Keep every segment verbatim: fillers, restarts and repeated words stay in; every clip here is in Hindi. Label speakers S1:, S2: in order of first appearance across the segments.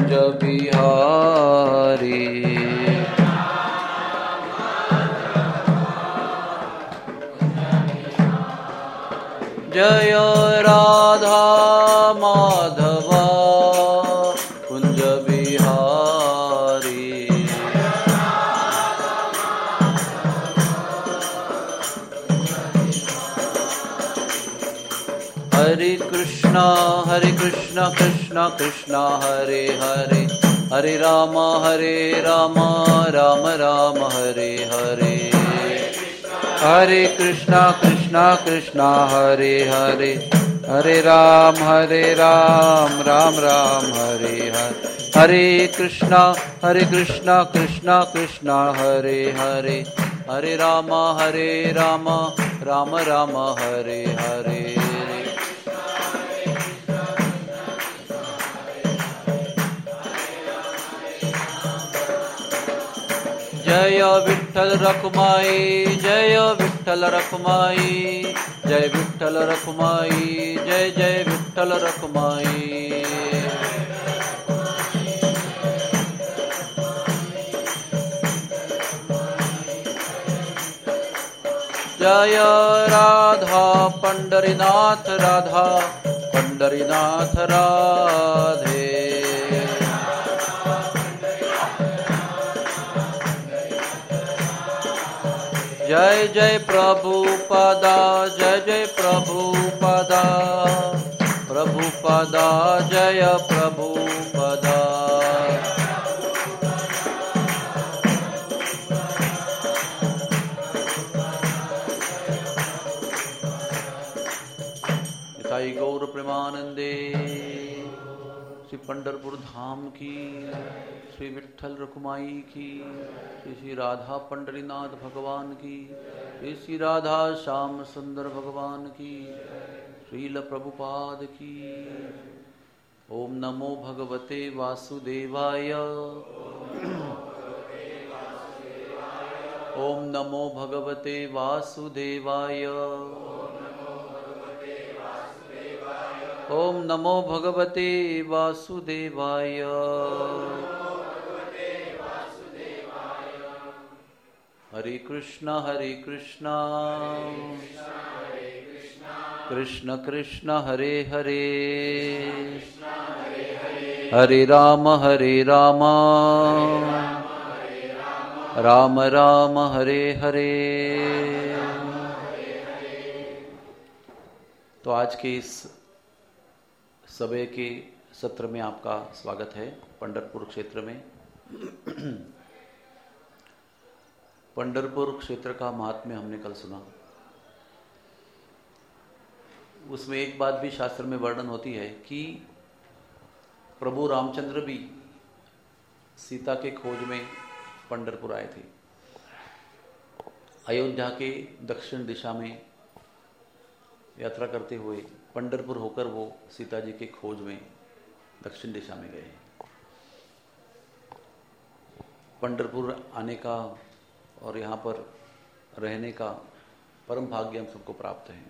S1: कुंज बिहारी। जय राधा माधव कुंज बिहारी। हरे कृष्णा हरे कृष्णा कृष्णा कृष्णा हरे हरे, हरे राम हरे राम राम राम हरे हरे। हरे कृष्णा कृष्णा कृष्णा हरे हरे, हरे राम हरे राम राम राम हरे हरे। हरे कृष्णा हरे कृष्णा कृष्णा कृष्णा हरे हरे, हरे राम हरे राम राम राम हरे हरे। जय विठ्ठल रखुमाई, जय विठ्ठल रखुमाई, जय विठ्ठल रखुमाई, जय जय विठ्ठल रखुमाई। जय राधा पंडरीनाथ राधा पंडरीनाथ राधे। जय जय प्रभुपदा, जय जय प्रभुपदा, प्रभुपदा जय प्रभुपदा। निताई गौर प्रेमानंदे। श्री पंढरपुर धाम की, श्री विठ्ठल रखुमाई की, श्री श्री राधा पंडरीनाथ भगवान की, श्री श्री राधा श्याम सुंदर भगवान की, श्रील प्रभुपाद की। ओम नमो भगवते वासुदेवाय, ओम नमो भगवते वासुदेवाय, ओम नमो भगवते वासुदेवाय। हरे कृष्णा हरे कृष्णा कृष्ण कृष्ण हरे हरे, हरे राम हरे राम राम राम हरे हरे। तो आज के इस सभा के सत्र में आपका स्वागत है। पंढरपुर क्षेत्र में पंढरपुर क्षेत्र का महात्म्य हमने कल सुना। उसमें एक बात भी शास्त्र में वर्णन होती है कि प्रभु रामचंद्र भी सीता के खोज में पंढरपुर आए थे। अयोध्या के दक्षिण दिशा में यात्रा करते हुए पंढरपुर होकर वो सीता जी के खोज में दक्षिण दिशा में गए। पंढरपुर आने का और यहाँ पर रहने का परम भाग्य हम सबको प्राप्त है।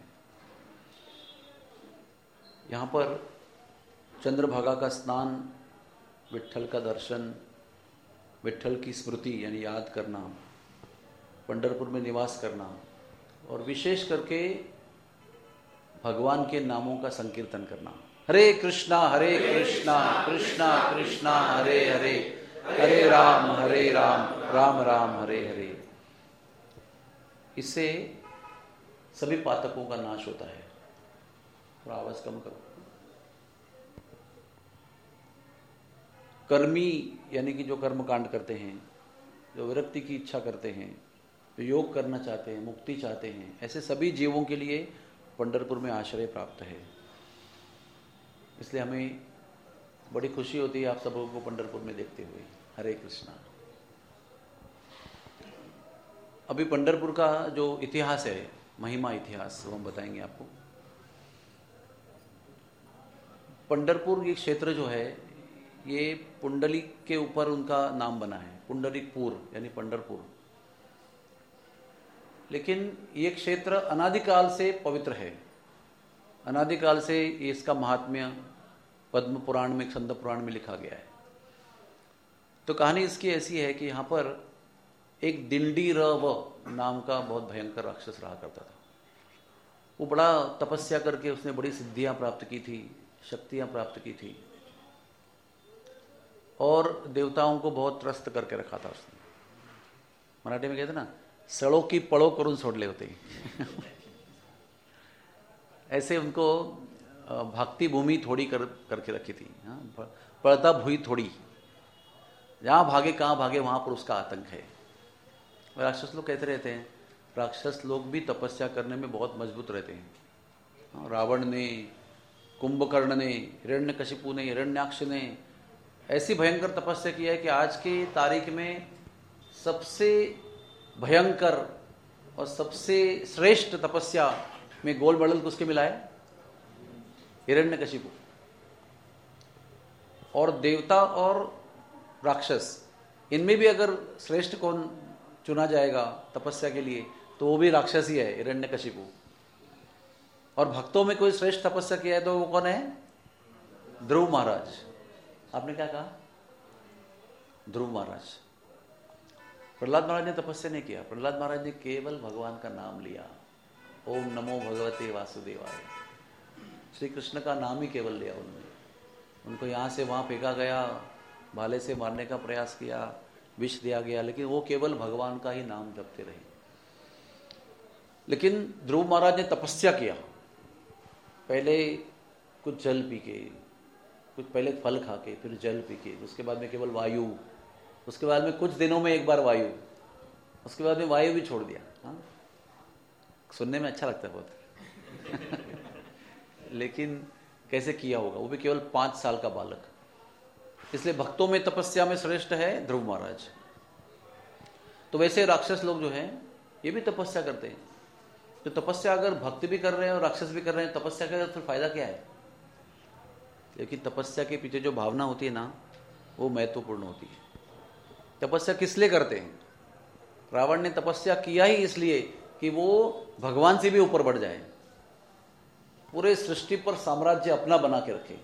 S1: यहाँ पर चंद्रभागा का स्नान, विठ्ठल का दर्शन, विठ्ठल की स्मृति यानी याद करना, पंढरपुर में निवास करना और विशेष करके भगवान के नामों का संकीर्तन करना। हरे कृष्णा हरे कृष्णा कृष्णा कृष्णा हरे हरे, हरे राम हरे राम राम राम हरे हरे। इससे सभी पातकों का नाश होता है। थोड़ा आवाज कम करो। कर्मी यानी कि जो कर्म कांड करते हैं, जो विरक्ति की इच्छा करते हैं, जो योग करना चाहते हैं, मुक्ति चाहते हैं, ऐसे सभी जीवों के लिए पंढरपुर में आश्रय प्राप्त है। इसलिए हमें बड़ी खुशी होती है आप सबों को पंढरपुर में देखते हुए। हरे कृष्णा। अभी पंढरपुर का जो इतिहास है, महिमा इतिहास, वो हम बताएंगे आपको। पंढरपुर ये क्षेत्र जो है, ये पुंडलिक के ऊपर उनका नाम बना है, पुंडलिकपुर यानी पंढरपुर। लेकिन ये क्षेत्र अनादिकाल से पवित्र है। अनादिकाल से इसका महात्म्य पद्म पुराण में, स्कंद पुराण में लिखा गया है। तो कहानी इसकी ऐसी है कि यहाँ पर एक दिंडी रव नाम का बहुत भयंकर राक्षस रहा करता था। वो बड़ा तपस्या करके उसने बड़ी सिद्धियां प्राप्त की थी, शक्तियां प्राप्त की थी और देवताओं को बहुत त्रस्त करके रखा था उसने। मराठी में कहते ना, सड़ो की पड़ो करून सोडले होते ऐसे उनको भक्ति भूमि थोड़ी कर करके रखी थी। हाँ, पड़ता भूमि थोड़ी, जहां भागे कहां भागे वहां पर उसका आतंक है। राक्षस लोग कहते रहते हैं, राक्षस लोग भी तपस्या करने में बहुत मजबूत रहते हैं। रावण ने, कुंभकर्ण ने, हिरण्यकशिपु ने, हिरण्याक्ष ने ऐसी भयंकर तपस्या की है कि आज की तारीख में सबसे भयंकर और सबसे श्रेष्ठ तपस्या में गोल्ड मेडल किसके मिला है? हिरण्यकशिपु। और देवता और राक्षस, इनमें भी अगर श्रेष्ठ कौन चुना जाएगा तपस्या के लिए तो वो भी राक्षस ही है, हिरण्यकशिपु। और भक्तों में कोई श्रेष्ठ तपस्या किया है तो वो कौन है? ध्रुव महाराज। आपने क्या कहा? ध्रुव महाराज। प्रहलाद महाराज ने तपस्या नहीं किया। प्रहलाद महाराज ने केवल भगवान का नाम लिया, ओम नमो भगवते वासुदेवाय। श्री कृष्ण का नाम ही केवल लिया उन्होंने। उनको यहाँ से वहाँ फेंका गया, भाले से मारने का प्रयास किया, विष दिया गया, लेकिन वो केवल भगवान का ही नाम जपते रहे। लेकिन ध्रुव महाराज ने तपस्या किया, पहले कुछ जल पी के, कुछ पहले फल खा के, फिर जल पी के, उसके बाद में केवल वायु, उसके बाद में कुछ दिनों में एक बार वायु, उसके बाद में वायु भी छोड़ दिया। हाँ, सुनने में अच्छा लगता है बहुत लेकिन कैसे किया होगा, वो भी केवल पांच साल का बालक। इसलिए भक्तों में तपस्या में श्रेष्ठ है ध्रुव महाराज। तो वैसे राक्षस लोग जो हैं ये भी तपस्या करते हैं। तो तपस्या अगर भक्त भी कर रहे हैं और राक्षस भी कर रहे हैं, तपस्या का फिर फायदा क्या है? लेकिन तपस्या के पीछे जो भावना होती है ना, वो महत्वपूर्ण होती है। तपस्या किस लिए करते हैं? रावण ने तपस्या किया ही इसलिए कि वो भगवान से भी ऊपर बढ़ जाए, पूरे सृष्टि पर साम्राज्य अपना बना के रखे।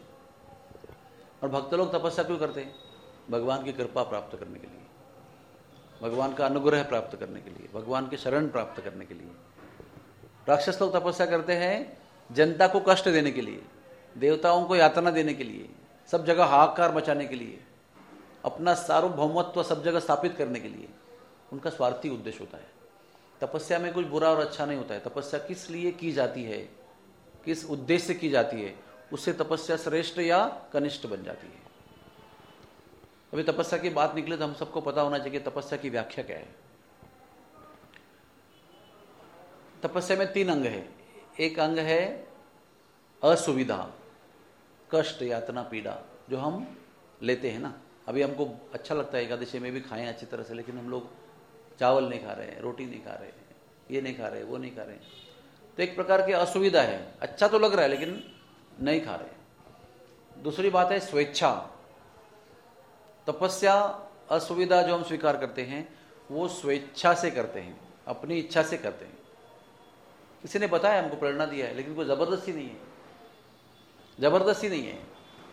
S1: और भक्त लोग तपस्या क्यों करते हैं? भगवान की कृपा प्राप्त करने के लिए, भगवान का अनुग्रह प्राप्त करने के लिए, भगवान की शरण प्राप्त करने के लिए। राक्षस लोग तपस्या करते हैं जनता को कष्ट देने के लिए, देवताओं को यातना देने के लिए, सब जगह हाहाकार मचाने के लिए, अपना सार्वभौमत्व सब जगह स्थापित करने के लिए। उनका स्वार्थी उद्देश्य होता है। तपस्या में कुछ बुरा और अच्छा नहीं होता है। तपस्या किस लिए की जाती है, किस उद्देश्य से की जाती है, उससे तपस्या श्रेष्ठ या कनिष्ठ बन जाती है। अभी तपस्या की बात निकले तो हम सबको पता होना चाहिए तपस्या की व्याख्या क्या है। तपस्या में तीन अंग है। एक अंग है असुविधा, कष्ट, यातना, पीड़ा, जो हम लेते हैं ना। अभी हमको अच्छा लगता है एकादशी में भी खाएं अच्छी तरह से, लेकिन हम लोग चावल नहीं खा रहे हैं, रोटी नहीं खा रहे हैं, ये नहीं खा रहे, वो नहीं खा रहे, तो एक प्रकार की असुविधा है। अच्छा तो लग रहा है लेकिन नहीं खा रहे। दूसरी बात है स्वेच्छा। तपस्या, असुविधा जो हम स्वीकार करते हैं वो स्वेच्छा से करते हैं, अपनी इच्छा से करते हैं। किसी ने बताया, हमको प्रेरणा दिया है, लेकिन कोई जबरदस्ती नहीं है, जबरदस्ती नहीं है।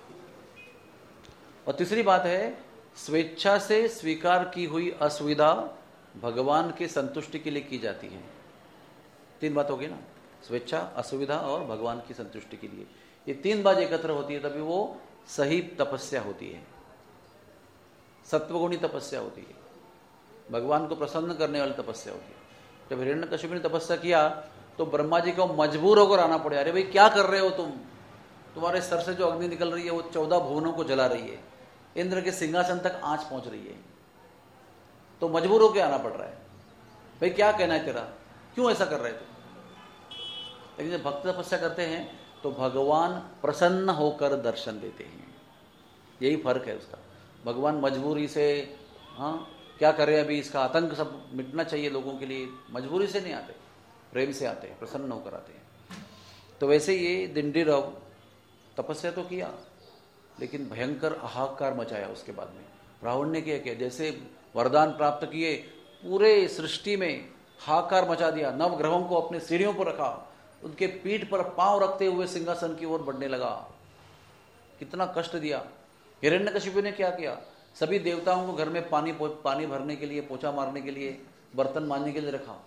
S1: और तीसरी बात है स्वेच्छा से स्वीकार की हुई असुविधा भगवान के संतुष्टि के लिए की जाती है। तीन बात होगी ना, स्वेच्छा, असुविधा और भगवान की संतुष्टि के लिए। ये तीन बात एकत्र होती है तभी वो सही तपस्या होती है, सत्वगुणी तपस्या होती है, भगवान को प्रसन्न करने वाली तपस्या होती है। जब हिरण्यकशिपु ने तपस्या किया तो ब्रह्मा जी को मजबूर होकर आना पड़ा। अरे भाई क्या कर रहे हो तुम, तुम्हारे सर से जो अग्नि निकल रही है वो चौदह भुवनों को जला रही है, इंद्र के सिंहासन तक आंच पहुंच रही है, तो मजबूर होकर आना पड़ रहा है। भाई क्या कहना है तेरा, क्यों ऐसा कर रहे थे? लेकिन जब भक्त तपस्या करते हैं तो भगवान प्रसन्न होकर दर्शन देते हैं। यही फर्क है उसका। भगवान मजबूरी से, हाँ क्या करें अभी, इसका आतंक सब मिटना चाहिए लोगों के लिए, मजबूरी से नहीं आते, प्रेम से आते हैं, प्रसन्न होकर आते हैं। तो वैसे ये दिंडी रव तपस्या तो किया लेकिन भयंकर हाहाकार मचाया। उसके बाद में रावण ने क्या किया, जैसे वरदान प्राप्त किए पूरे सृष्टि में हाहाकार मचा दिया। नव ग्रहों को अपने सीढ़ियों पर रखा, उनके पीठ पर पांव रखते हुए सिंहासन की ओर बढ़ने लगा। कितना कष्ट दिया। हिरण्यकशिपु ने क्या किया, सभी देवताओं को घर में पानी पानी भरने के लिए, पोछा मारने के लिए, बर्तन मांजने के लिए रखा।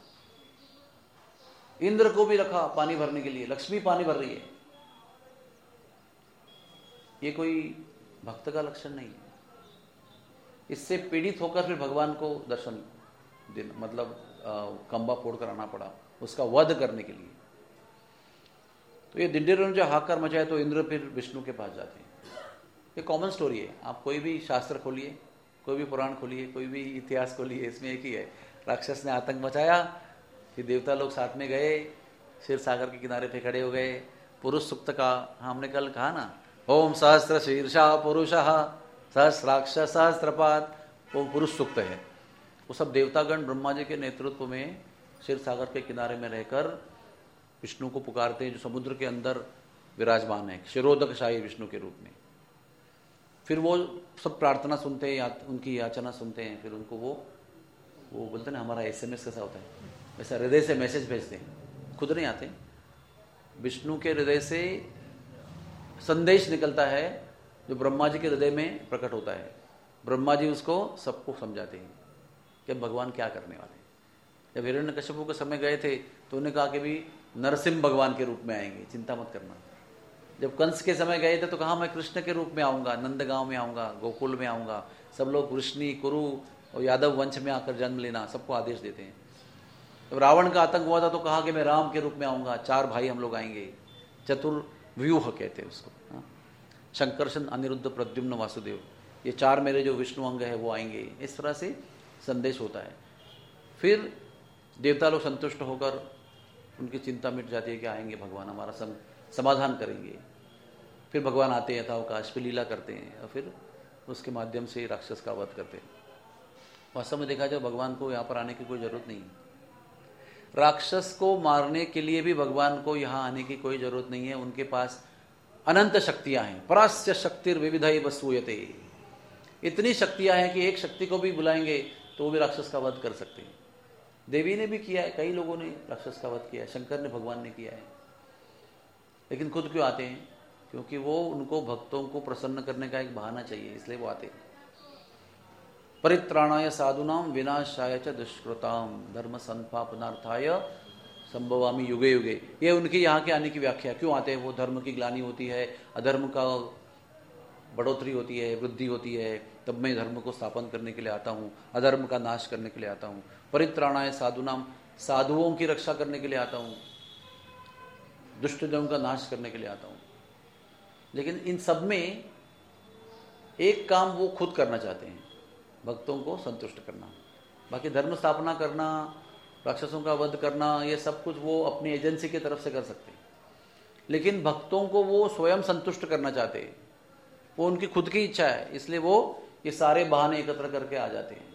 S1: इंद्र को भी रखा पानी भरने के लिए, लक्ष्मी पानी भर रही है। ये कोई भक्त का लक्षण नहीं है। इससे पीड़ित होकर फिर भगवान को दर्शन देना, मतलब खंबा फोड़ कर आना पड़ा उसका वध करने के लिए। तो ये दिंडेरों ने जो हाहाकार मचाया तो इंद्र फिर विष्णु के पास जाते हैं। ये कॉमन स्टोरी है, आप कोई भी शास्त्र खोलिए, कोई भी पुराण खोलिए, कोई भी इतिहास खोलिए, इसमें एक ही है। राक्षस ने आतंक मचाया, फिर देवता लोग साथ में गए, क्षीर सागर के किनारे पे खड़े हो गए। पुरुष सुक्त का हमने कल कहा ना, ओम सहस्त्र शीर्षा पुरुषः सहस्राक्षस सहस्त्रपाद, वो पुरुष सुक्त है। वो सब देवतागण ब्रह्मा जी के नेतृत्व में क्षीर सागर के किनारे में रहकर विष्णु को पुकारते हैं, जो समुद्र के अंदर विराजमान है, क्षीरोदकशाही विष्णु के रूप में। फिर वो सब प्रार्थना सुनते हैं, या, उनकी याचना सुनते हैं। फिर उनको वो वो बोलते हैं ना, हमारा एसएमएस कैसा होता है, वैसा हृदय से मैसेज भेजते हैं, खुद नहीं आते। विष्णु के हृदय से संदेश निकलता है जो ब्रह्मा जी के हृदय में प्रकट होता है। ब्रह्मा जी उसको सबको समझाते हैं कि भगवान क्या करने वाले हैं। जब हिरण्यकश्यप के समय गए थे तो उन्होंने कहा कि भी नरसिंह भगवान के रूप में आएंगे, चिंता मत करना। जब कंस के समय गए थे तो कहा मैं कृष्ण के रूप में आऊँगा, नंदगांव में आऊँगा, गोकुल में आऊँगा, सब लोग वृष्णि कुरु और यादव वंश में आकर जन्म लेना, सबको आदेश देते हैं। जब रावण का आतंक हुआ था तो कहा कि मैं राम के रूप में आऊँगा, चार भाई हम लोग आएंगे, चतुर्व्यूह कहते हैं उसको, हाँ? शंकरशन, अनिरुद्ध, प्रद्युम्न, वासुदेव, ये चार मेरे जो विष्णु अंग है वो आएंगे। इस तरह से संदेश होता है। फिर देवता लोग संतुष्ट होकर उनकी चिंता मिट जाती है कि आएंगे भगवान, हमारा सम, समाधान करेंगे। फिर भगवान आते हैं, यथावकाश पे लीला करते हैं और फिर उसके माध्यम से राक्षस का वध करते हैं। वास्तव में देखा जाए भगवान को यहाँ पर आने की कोई जरूरत नहीं है। राक्षस को मारने के लिए भी भगवान को यहाँ आने की कोई जरूरत नहीं है। उनके पास अनंत शक्तियां हैं। परास्य शक्तिर विविधैव सूयते, इतनी शक्तियां हैं कि एक शक्ति को भी बुलाएंगे तो वो भी राक्षस का वध कर सकते हैं। देवी ने भी किया है, कई लोगों ने राक्षस का वध किया है, शंकर ने, भगवान ने किया है। लेकिन खुद क्यों आते हैं? क्योंकि वो उनको भक्तों को प्रसन्न करने का एक बहाना चाहिए, इसलिए वो आते हैं। परित्राणाय साधूनाम विनाशाय च दुष्कृताम धर्म संस्थापनार्थाय संभवामि युगे युगे, ये उनके यहाँ के आने की व्याख्या। क्यों आते हैं वो? धर्म की ग्लानि होती है, अधर्म का बढ़ोतरी होती है, वृद्धि होती है, तब मैं धर्म को स्थापन करने के लिए आता हूँ, अधर्म का नाश करने के लिए आता हूँ। परित्राणाय साधूनाम, साधुओं की रक्षा करने के लिए आता हूँ, दुष्टजनों का नाश करने के लिए आता हूँ। लेकिन इन सब में एक काम वो खुद करना चाहते हैं, भक्तों को संतुष्ट करना। बाकी धर्म स्थापना करना, राक्षसों का वध करना, ये सब कुछ वो अपनी एजेंसी की तरफ से कर सकते हैं। लेकिन भक्तों को वो स्वयं संतुष्ट करना चाहते हैं, वो उनकी खुद की इच्छा है, इसलिए वो ये सारे बहाने एकत्र करके आ जाते हैं।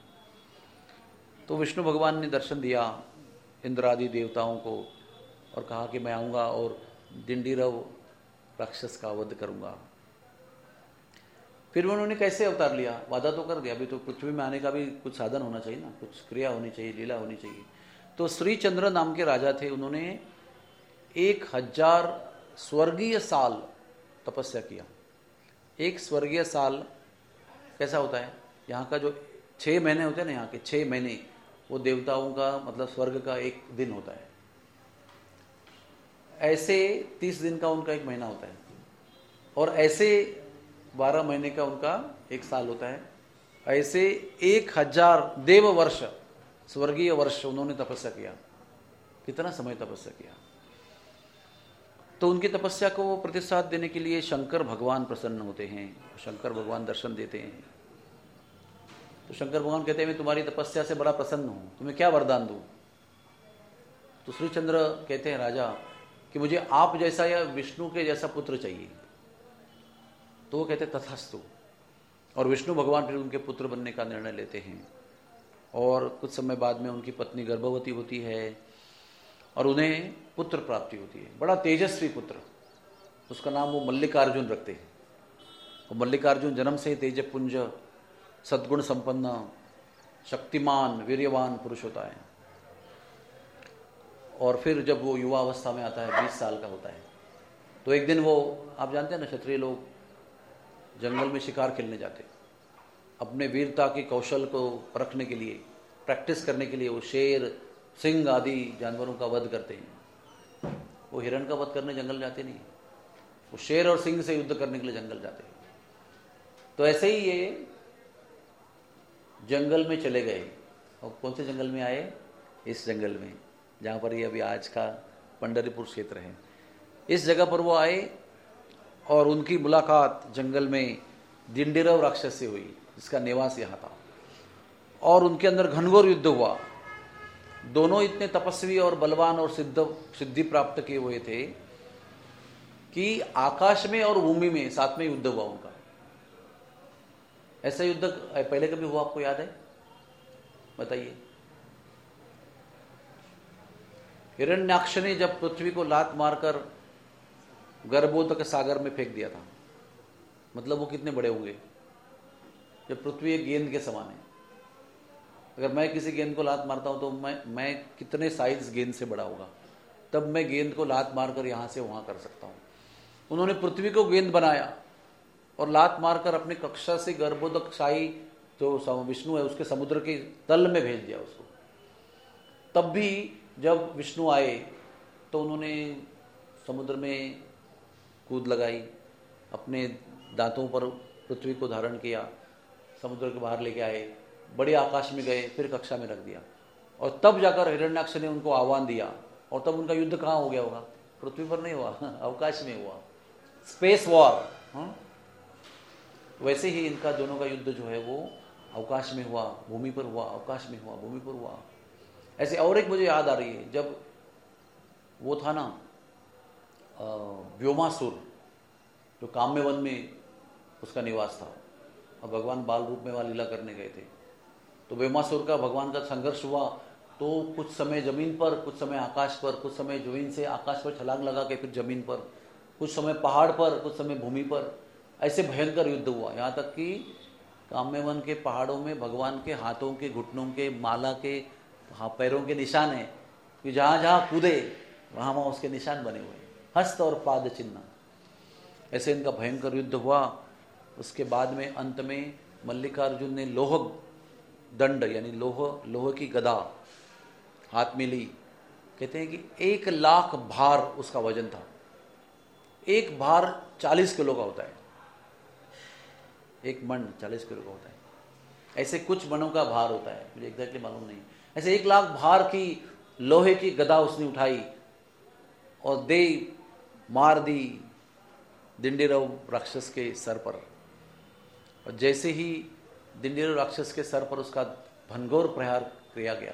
S1: तो विष्णु भगवान ने दर्शन दिया इंद्र आदि देवताओं को और कहा कि मैं आऊँगा और डिंडीरव राक्षस का वध करूँगा। फिर उन्होंने कैसे अवतार लिया? वादा तो कर दिया, अभी तो पृथ्वी में आने का भी कुछ साधन होना चाहिए ना, कुछ क्रिया होनी चाहिए, लीला होनी चाहिए। तो श्री चंद्र नाम के राजा थे, उन्होंने एक हजार स्वर्गीय साल तपस्या किया। एक स्वर्गीय साल कैसा होता है? यहाँ का जो छः महीने होते हैं ना, यहाँ के छः महीने वो देवताओं का मतलब स्वर्ग का एक दिन होता है। ऐसे तीस दिन का उनका एक महीना होता है और ऐसे बारह महीने का उनका एक साल होता है। ऐसे एक हजार देव वर्ष, स्वर्गीय वर्ष उन्होंने तपस्या किया। कितना समय तपस्या किया? तो उनकी तपस्या को प्रतिसाद देने के लिए शंकर भगवान प्रसन्न होते हैं, शंकर भगवान दर्शन देते हैं। तो शंकर भगवान कहते हैं मैं तुम्हारी तपस्या से बड़ा प्रसन्न हूं, तुम्हें क्या वरदान दूं? तो श्रीचंद्र कहते हैं राजा कि मुझे आप जैसा या विष्णु के जैसा पुत्र चाहिए। तो वो कहते तथास्तु, और विष्णु भगवान फिर उनके पुत्र बनने का निर्णय लेते हैं। और कुछ समय बाद में उनकी पत्नी गर्भवती होती है और उन्हें पुत्र प्राप्ति होती है, बड़ा तेजस्वी पुत्र। उसका नाम वो मल्लिकार्जुन रखते हैं। और मल्लिकार्जुन जन्म से ही तेजपुंज, सद्गुण संपन्न, शक्तिमान, वीर्यवान पुरुष होता है। और फिर जब वो युवा अवस्था में आता है, बीस साल का होता है, तो एक दिन वो, आप जानते हैं ना, क्षत्रिय लोग जंगल में शिकार खेलने जाते, अपने वीरता के कौशल को परखने के लिए, प्रैक्टिस करने के लिए वो शेर, सिंह आदि जानवरों का वध करते हैं। वो हिरण का वध करने जंगल जाते नहीं, वो शेर और सिंह से युद्ध करने के लिए जंगल जाते हैं। तो ऐसे ही ये जंगल में चले गए। और कौन से जंगल में आए? इस जंगल में जहाँ पर ये अभी आज का पंढरीपुर क्षेत्र है, इस जगह पर वो आए और उनकी मुलाकात जंगल में दिंडीरव राक्षस से हुई, जिसका निवास यहाँ था। और उनके अंदर घनघोर युद्ध हुआ। दोनों इतने तपस्वी और बलवान और सिद्ध सिद्धि प्राप्त किए हुए थे कि आकाश में और भूमि में साथ में युद्ध हुआ उनका। ऐसा युद्ध पहले कभी हुआ आपको याद है? बताइए। हिरण्याक्ष ने जब पृथ्वी को लात मारकर गर्भोदक सागर में फेंक दिया था, मतलब वो कितने बड़े होंगे? जब पृथ्वी एक गेंद के समान है, अगर मैं किसी गेंद को लात मारता हूं तो मैं मैं कितने साइज गेंद से बड़ा होगा, तब मैं गेंद को लात मारकर यहां से वहां कर सकता हूं। उन्होंने पृथ्वी को गेंद बनाया और लात मारकर अपनी कक्षा से गर्भोदक शाही जो विष्णु है उसके समुद्र के तल में भेज दिया उसको। तब भी जब विष्णु आए तो उन्होंने समुद्र में कूद लगाई, अपने दांतों पर पृथ्वी को धारण किया, समुद्र के बाहर लेके आए, बड़े आकाश में गए, फिर कक्षा में रख दिया। और तब जाकर हिरण्याक्ष ने उनको आह्वान दिया। और तब उनका युद्ध कहाँ हो गया होगा? पृथ्वी पर नहीं हुआ, अवकाश में हुआ, स्पेस वॉर। हाँ? वैसे ही इनका दोनों का युद्ध जो है वो अवकाश में हुआ, भूमि पर हुआ, अवकाश में हुआ, भूमि पर हुआ। ऐसे और एक मुझे याद आ रही है, जब वो था ना व्योमासुर, जो काम्य वन में उसका निवास था और भगवान बाल रूप में वहाँ लीला करने गए थे, तो व्योमासुर का भगवान का संघर्ष हुआ। तो कुछ समय जमीन पर, कुछ समय आकाश पर, कुछ समय जमीन से आकाश पर छलांग लगा के फिर जमीन पर, कुछ समय पहाड़ पर, कुछ समय भूमि पर, ऐसे भयंकर युद्ध हुआ। यहाँ तक कि काम्यवन के पहाड़ों में भगवान के हाथों के, घुटनों के, माला के, हाँ पैरों के निशान है कि जहाँ जहाँ कूदे वहाँ वहाँ उसके निशान बने हुए, हस्त और पाद चिन्ह। ऐसे इनका भयंकर युद्ध हुआ। उसके बाद में अंत में मल्लिकार्जुन ने लोह दंड यानी लोह लोह की गदा हाथ में ली। कहते हैं कि एक लाख भार उसका वजन था। एक भार चालीस किलो का होता है, एक मन चालीस किलो का होता है। ऐसे कुछ मनों का भार होता है, मुझे एग्जैक्टली मालूम नहीं। ऐसे एक लाख भार की लोहे की गदा उसने उठाई और दे मार दी दिंडीरव राक्षस के सर पर। और जैसे ही दिंडीरव राक्षस के सर पर उसका घनघोर प्रहार किया गया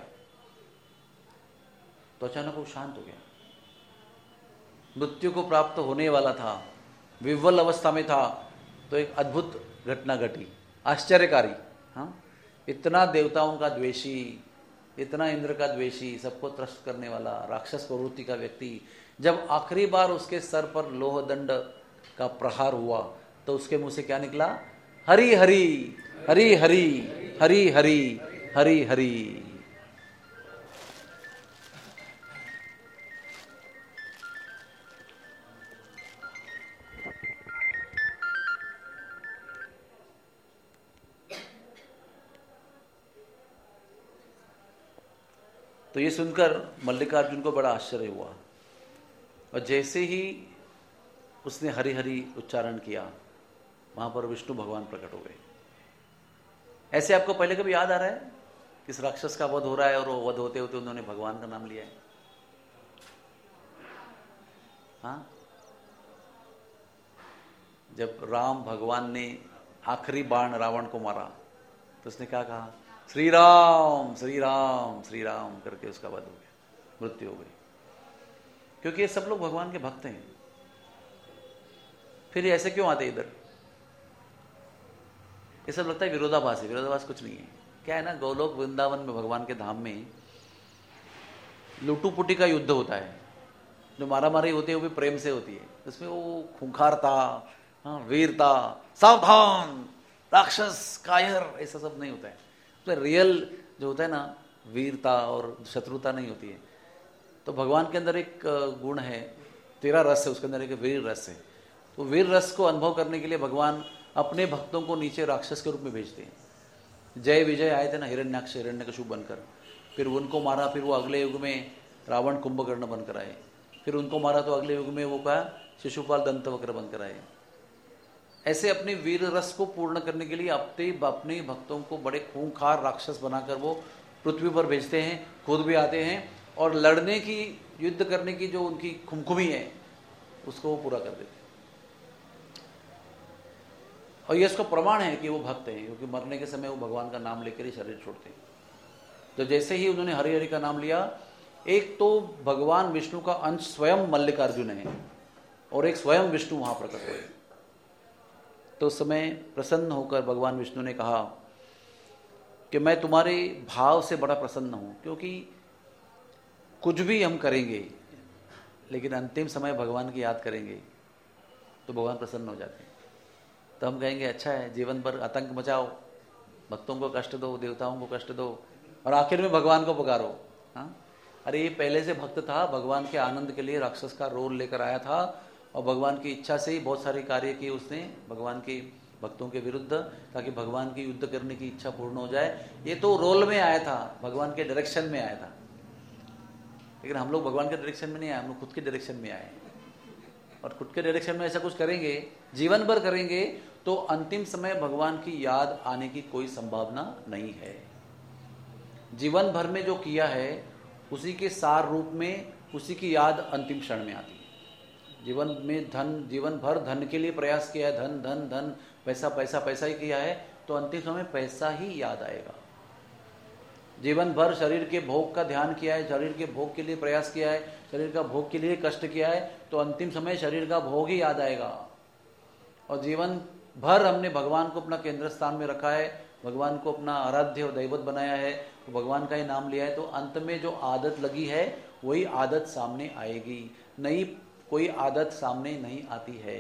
S1: तो अचानक वो शांत हो गया। मृत्यु को प्राप्त होने वाला था, विह्वल अवस्था में था, तो एक अद्भुत घटना घटी, आश्चर्यकारी। हाँ, इतना देवताओं का द्वेषी, इतना इंद्र का द्वेषी, सबको त्रस्त करने वाला राक्षस प्रवृत्ति का व्यक्ति, जब आखिरी बार उसके सर पर लोह दंड का प्रहार हुआ तो उसके मुंह से क्या निकला? हरि हरि हरि हरि हरि हरि हरि हरि। तो ये सुनकर मल्लिकार्जुन को बड़ा आश्चर्य हुआ और जैसे ही उसने हरि हरि उच्चारण किया वहां पर विष्णु भगवान प्रकट हो गए। ऐसे आपको पहले कभी याद आ रहा है किस राक्षस का वध हो रहा है और वो वध होते होते उन्होंने भगवान का नाम लिया है? हाँ, जब राम भगवान ने आखिरी बाण रावण को मारा तो उसने क्या कहा? श्री राम श्री राम श्री राम करके उसका वध हो गया, मृत्यु हो गई। क्योंकि ये सब लोग भगवान के भक्त हैं। फिर ये ऐसे क्यों आते इधर? ये सब लगता है विरोधाभास है। विरोधाभास कुछ नहीं है। क्या है ना, गोलोक वृंदावन में भगवान के धाम में लुटू-पुटी का युद्ध होता है। जो मारा मारी होती है वो भी प्रेम से होती है। उसमें वो खूंखारता, हाँ, वीरता, सावधान, राक्षस, कायर, ऐसा सब नहीं होता है। तो रियल जो होता है ना, वीरता और शत्रुता नहीं होती है। तो भगवान के अंदर एक गुण है, तेरा रस है, उसके अंदर एक वीर रस है। तो वीर रस को अनुभव करने के लिए भगवान अपने भक्तों को नीचे राक्षस के रूप में भेजते हैं। जय विजय आए थे ना हिरण्याक्ष हिरण्यकशिपु बनकर, फिर उनको मारा, फिर वो अगले युग में रावण कुंभकर्ण बनकर आए, फिर उनको मारा तो अगले युग में वो क्या शिशुपाल दंतवक्र बनकर आए। ऐसे अपने वीर रस को पूर्ण करने के लिए अपने अपने भक्तों को बड़े खूंखार राक्षस बनाकर वो पृथ्वी पर भेजते हैं, खुद भी आते हैं और लड़ने की, युद्ध करने की जो उनकी खुमखुमी है उसको वो पूरा कर देते हैं। और ये इसका प्रमाण है कि वो भक्त हैं, क्योंकि मरने के समय वो भगवान का नाम लेकर ही शरीर छोड़ते हैं। तो जैसे ही उन्होंने हरि हरि का नाम लिया, एक तो भगवान विष्णु का अंश स्वयं मल्लिकार्जुन है और एक स्वयं विष्णु वहां प्रकट हुए। तो उस समय प्रसन्न होकर भगवान विष्णु ने कहा कि मैं तुम्हारे भाव से बड़ा प्रसन्न हूं, क्योंकि कुछ भी हम करेंगे लेकिन अंतिम समय भगवान की याद करेंगे तो भगवान प्रसन्न हो जाते हैं। तो हम कहेंगे अच्छा है, जीवन भर आतंक मचाओ, भक्तों को कष्ट दो, देवताओं को कष्ट दो और आखिर में भगवान को पुकारो। हाँ, अरे ये पहले से भक्त था, भगवान के आनंद के लिए राक्षस का रोल लेकर आया था और भगवान की इच्छा से ही बहुत सारे कार्य किए उसने भगवान के भक्तों के विरुद्ध, ताकि भगवान की युद्ध करने की इच्छा पूर्ण हो जाए। ये तो रोल में आया था, भगवान के डायरेक्शन में आया था, लेकिन हम लोग भगवान के डायरेक्शन में नहीं आए, हम लोग खुद के डायरेक्शन में आए। और खुद के डायरेक्शन में ऐसा कुछ करेंगे, जीवन भर करेंगे, तो अंतिम समय भगवान की याद आने की कोई संभावना नहीं है। जीवन भर में जो किया है उसी के सार रूप में उसी की याद अंतिम क्षण में आती है। जीवन में धन, जीवन भर धन के लिए प्रयास किया है, धन धन धन पैसा पैसा पैसा ही किया है, तो अंतिम समय पैसा ही याद आएगा। जीवन भर शरीर के भोग का ध्यान किया है, शरीर के भोग के लिए प्रयास किया है, शरीर का भोग के लिए कष्ट किया है, तो अंतिम समय शरीर का भोग ही याद आएगा। और जीवन भर हमने भगवान को अपना केंद्र स्थान में रखा है, भगवान को अपना आराध्य और दैवत बनाया है, तो भगवान का ही नाम लिया है, तो अंत में जो आदत लगी है वही आदत सामने आएगी, नई कोई आदत सामने नहीं आती है।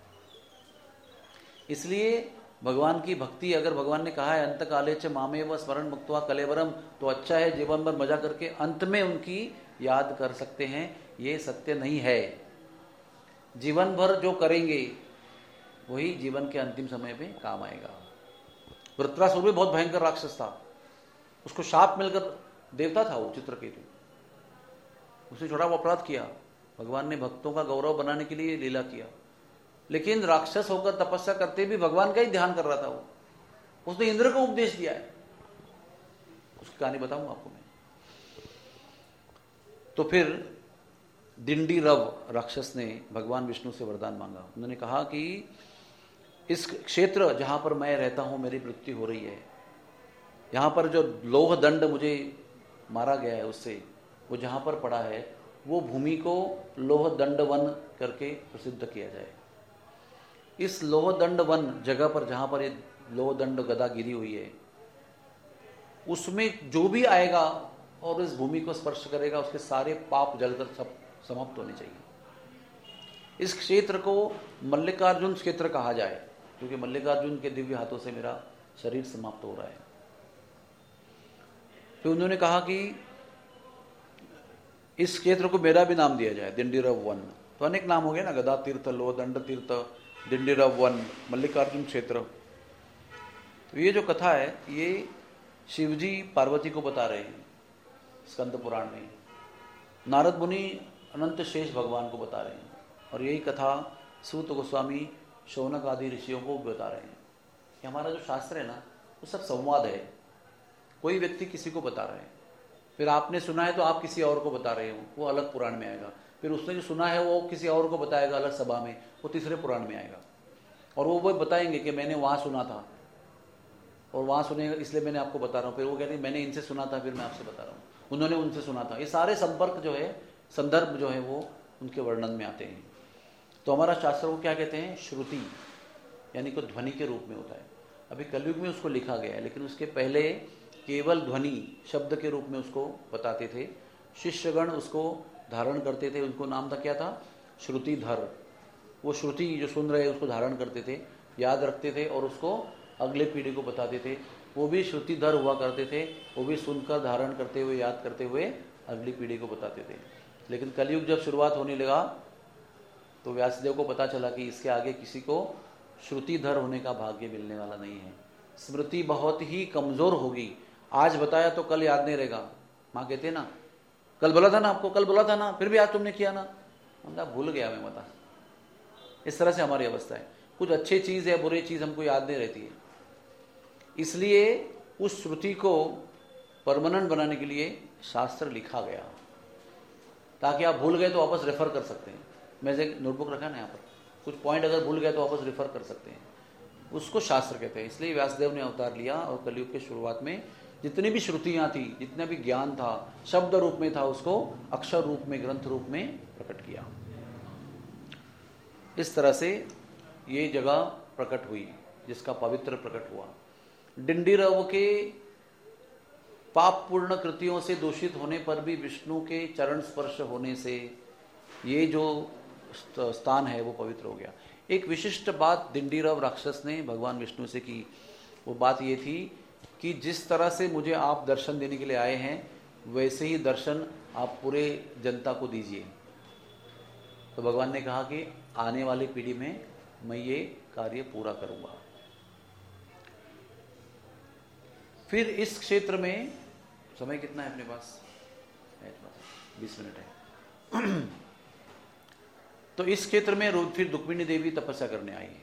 S1: इसलिए भगवान की भक्ति, अगर भगवान ने कहा है अंत काले च मामे व स्मरण मुक्त्वा कलेवरम, तो अच्छा है, जीवन भर मजा करके अंत में उनकी याद कर सकते हैं। ये सत्य नहीं है। जीवन भर जो करेंगे वही जीवन के अंतिम समय पे काम आएगा। वृत्रासुर भी बहुत भयंकर राक्षस था, उसको शाप मिलकर देवता था वो चित्रकेतु, उसने छोटा वो अपराध किया, भगवान ने भक्तों का गौरव बनाने के लिए लीला किया, लेकिन राक्षस होकर तपस्या करते भी भगवान का ही ध्यान कर रहा था वो। उसने इंद्र को उपदेश दिया है, उसकी कहानी बताऊंगा आपको मैं। तो फिर दिंडी रव राक्षस ने भगवान विष्णु से वरदान मांगा। उन्होंने कहा कि इस क्षेत्र जहां पर मैं रहता हूं मेरी मृत्यु हो रही है, यहां पर जो लोह दंड मुझे मारा गया है उससे, वो जहां पर पड़ा है वो भूमि को लोह दंड वन करके प्रसिद्ध किया जाए। इस लोह दंड वन जगह पर जहां पर ये लोह दंड गदा गिरी हुई है, उसमें जो भी आएगा और इस भूमि को स्पर्श करेगा उसके सारे पाप जलकर सब समाप्त होने चाहिए। इस क्षेत्र को मल्लिकार्जुन क्षेत्र कहा जाए, क्योंकि मल्लिकार्जुन के दिव्य हाथों से मेरा शरीर समाप्त हो रहा है। फिर उन्होंने कहा कि इस क्षेत्र को मेरा भी नाम दिया जाए, दिंडीरव वन। तो अनेक नाम हो गए ना, गदा तीर्थ, लोह दंड तीर्थ, दिंडीरव वन, मल्लिकार्जुन क्षेत्र। तो ये जो कथा है ये शिवजी पार्वती को बता रहे हैं स्कंद पुराण में, नारद मुनि अनंत शेष भगवान को बता रहे हैं, और यही कथा सूत गोस्वामी शौनक आदि ऋषियों को बता रहे हैं कि हमारा जो शास्त्र है ना वो सब संवाद है। कोई व्यक्ति किसी को बता रहे हैं, फिर आपने सुना है तो आप किसी और को बता रहे हो, वो अलग पुराण में आएगा। फिर उसने जो सुना है वो किसी और को बताएगा अलग सभा में, वो तीसरे पुराण में आएगा। और वो वो बताएंगे कि मैंने वहाँ सुना था और वहाँ सुनेगा इसलिए मैंने आपको बता रहा हूँ। फिर वो कहते हैं मैंने इनसे सुना था फिर मैं आपसे बता रहा हूँ, उन्होंने उनसे सुना था। ये सारे संपर्क जो है, संदर्भ जो है वो उनके वर्णन में आते हैं। तो हमारा शास्त्र को क्या कहते हैं? श्रुति, यानी को ध्वनि के रूप में होता है। अभी कलयुग में उसको लिखा गया है, लेकिन उसके पहले केवल ध्वनि शब्द के रूप में उसको बताते थे। शिष्यगण उसको धारण करते थे, उनको नाम था क्या था? श्रुतिधर। वो श्रुति जो सुन रहे उसको धारण करते थे, याद रखते थे और उसको अगले पीढ़ी को बताते थे। वो भी श्रुतिधर हुआ करते थे, वो भी सुनकर धारण करते हुए याद करते हुए अगली पीढ़ी को बताते थे। लेकिन कलयुग जब शुरुआत होने लगा तो व्यासदेव को पता चला कि इसके आगे किसी को श्रुतिधर होने का भाग्य मिलने वाला नहीं है। स्मृति बहुत ही कमजोर होगी। आज बताया तो कल याद नहीं रहेगा। माँ कहते ना, कल बोला था ना आपको, कल बोला था ना, फिर भी आज तुमने किया ना, मतलब भूल गया मैं बता। इस तरह से हमारी अवस्था है। कुछ अच्छी चीज या बुरी चीज हमको याद नहीं रहती है। इसलिए उस श्रुति को परमानेंट बनाने के लिए शास्त्र लिखा गया, ताकि आप भूल गए तो वापस रेफर कर सकते हैं। मैं एक नोटबुक रखा ना यहाँ पर, कुछ पॉइंट अगर भूल गए तो वापस रेफर कर सकते हैं। उसको शास्त्र कहते हैं। इसलिए व्यासदेव ने अवतार लिया और कलयुग के शुरुआत में जितनी भी श्रुतियां थी, जितना भी ज्ञान था, शब्द रूप में था, उसको अक्षर रूप में, ग्रंथ रूप में प्रकट किया। इस तरह से ये जगह प्रकट हुई, जिसका पवित्र प्रकट हुआ। डिंडीरव के पाप पूर्ण कृतियों से दूषित होने पर भी विष्णु के चरण स्पर्श होने से ये जो स्थान है वो पवित्र हो गया। एक विशिष्ट बात डिंडीरव राक्षस ने भगवान विष्णु से की। वो बात ये थी कि जिस तरह से मुझे आप दर्शन देने के लिए आए हैं, वैसे ही दर्शन आप पूरे जनता को दीजिए। तो भगवान ने कहा कि आने वाली पीढ़ी में मैं ये कार्य पूरा करूंगा। फिर इस क्षेत्र में, समय कितना है अपने पास? बीस मिनट है। तो इस क्षेत्र में फिर रुक्मिणी देवी तपस्या करने आई है।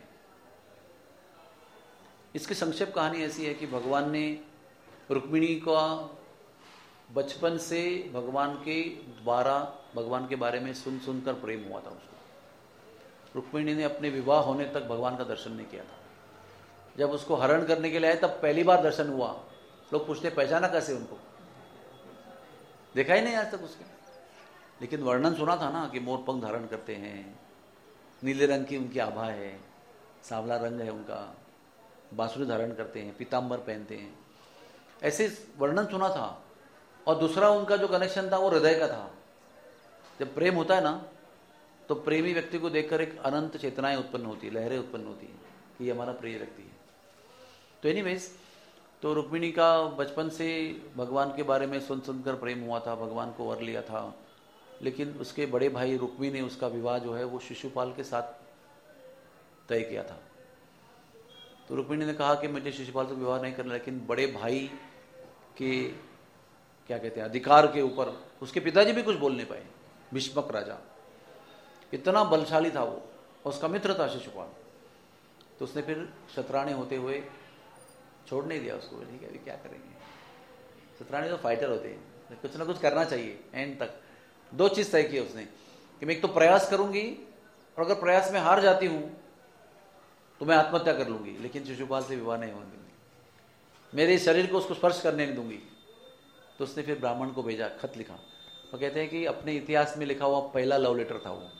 S1: इसकी संक्षेप कहानी ऐसी है कि भगवान ने रुक्मिणी का बचपन से भगवान के द्वारा भगवान के बारे में सुन सुनकर प्रेम हुआ था उसको। रुक्मिणी ने अपने विवाह होने तक भगवान का दर्शन नहीं किया था। जब उसको हरण करने के लिए आए तब पहली बार दर्शन हुआ। लोग पूछते पहचाना कैसे उनको? देखा ही नहीं आज तक उसके। लेकिन वर्णन सुना था ना कि मोर पंख धारण करते हैं, नीले रंग की उनकी आभा है, सांवला रंग है उनका, बांसुरी धारण करते हैं, पीताम्बर पहनते हैं, ऐसे वर्णन सुना था। और दूसरा उनका जो कनेक्शन था वो हृदय का था। जब प्रेम होता है ना, तो प्रेमी व्यक्ति को देखकर एक अनंत चेतनाएं उत्पन्न होती है, लहरें उत्पन्न होती हैं कि ये हमारा प्रिय व्यक्ति है। तो एनीवेज, तो रुक्मिणी का बचपन से भगवान के बारे में सुन सुनकर प्रेम हुआ था, भगवान को वर लिया था। लेकिन उसके बड़े भाई रुक्मी ने उसका विवाह जो है वो शिशुपाल के साथ तय किया था। तो रुक्मिणी ने कहा कि मुझे शिशुपाल से विवाह नहीं करना, लेकिन बड़े भाई के क्या कहते हैं अधिकार के ऊपर उसके पिताजी भी कुछ बोल नहीं पाए। भीष्मक राजा इतना बलशाली था वो, उसका मित्र था शिशुपाल। तो उसने फिर शतरानी होते हुए छोड़ नहीं दिया उसको। ठीक है, अभी क्या करेंगे, शतरानी तो फाइटर होते हैं, कुछ ना कुछ करना चाहिए एंड तक। दो चीज तय की उसने कि मैं एक तो प्रयास करूंगी, और अगर प्रयास में हार जाती हूं तो मैं आत्महत्या कर लूंगी, लेकिन शिशुपाल से विवाह नहीं होने दूंगी, मेरे शरीर को उसको स्पर्श करने नहीं दूंगी। तो उसने फिर ब्राह्मण को भेजा, खत लिखा। वो कहते हैं कि अपने इतिहास में लिखा हुआ पहला लव लेटर था वो।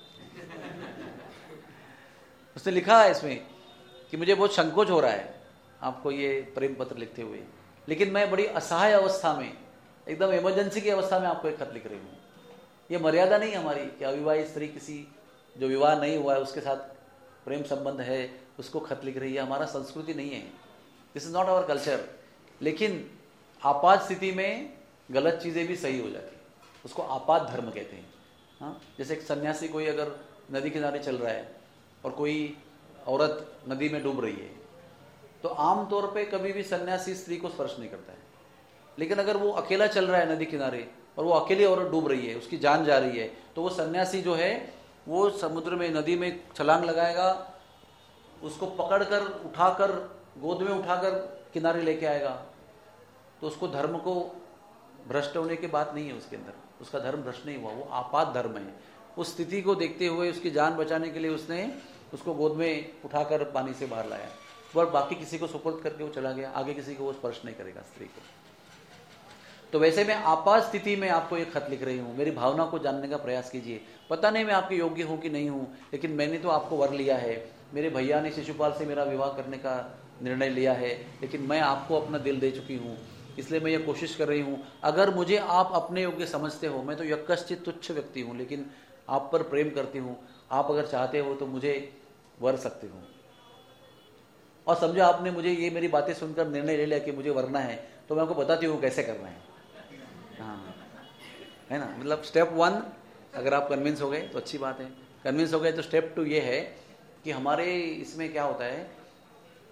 S1: उसने लिखा है इसमें कि मुझे बहुत संकोच हो रहा है आपको ये प्रेम पत्र लिखते हुए, लेकिन मैं बड़ी असहाय अवस्था में, एकदम इमरजेंसी की अवस्था में आपको एक खत लिख रही हूँ। ये मर्यादा नहीं हमारी कि अविवाहित स्त्री किसी जो विवाह नहीं हुआ है उसके साथ प्रेम संबंध है उसको खत लिख रही है। हमारा संस्कृति नहीं है, this is not our culture. लेकिन आपात स्थिति में गलत चीजें भी सही हो जाती, उसको आपात धर्म कहते हैं। हाँ, जैसे एक सन्यासी कोई अगर नदी किनारे चल रहा है और कोई औरत नदी में डूब रही है, तो आम तौर पे कभी भी सन्यासी स्त्री को स्पर्श नहीं करता है। लेकिन अगर वो अकेला चल रहा है नदी किनारे और वो अकेली औरत डूब रही है, उसकी जान जा रही है, तो वो सन्यासी जो है वो समुद्र में, नदी में छलांग लगाएगा, उसको पकड़कर उठाकर गोद में उठाकर किनारे लेके आएगा। तो उसको धर्म को भ्रष्ट होने की बात नहीं है उसके अंदर, उसका धर्म भ्रष्ट नहीं हुआ, वो आपात धर्म है। उस स्थिति को देखते हुए उसकी जान बचाने के लिए उसने उसको गोद में उठाकर पानी से बाहर लाया, और बाकी किसी को सुपुर्द करके वो चला गया। आगे किसी को वो स्पर्श नहीं करेगा स्त्री को। तो वैसे मैं आपात स्थिति में आपको एक खत लिख रही हूँ, मेरी भावना को जानने का प्रयास कीजिए। पता नहीं मैं आपके योग्य हूँ कि नहीं हूँ, लेकिन मैंने तो आपको वर लिया है। मेरे भैया ने शिशुपाल से मेरा विवाह करने का निर्णय लिया है, लेकिन मैं आपको अपना दिल दे चुकी हूँ, इसलिए मैं ये कोशिश कर रही हूँ। अगर मुझे आप अपने योग्य समझते हो, मैं तो यक्कश्चित तुच्छ व्यक्ति हूँ, लेकिन आप पर प्रेम करती हूँ, आप अगर चाहते हो तो मुझे वर सकते हो। और समझो आपने मुझे ये मेरी बातें सुनकर निर्णय ले लिया कि मुझे वरना है, तो मैं आपको बताती हूँ कैसे करना है। हाँ, है ना, मतलब स्टेप वन अगर आप कन्विंस हो गए तो अच्छी बात है। कन्विंस हो गए तो स्टेप टू ये है कि हमारे इसमें क्या होता है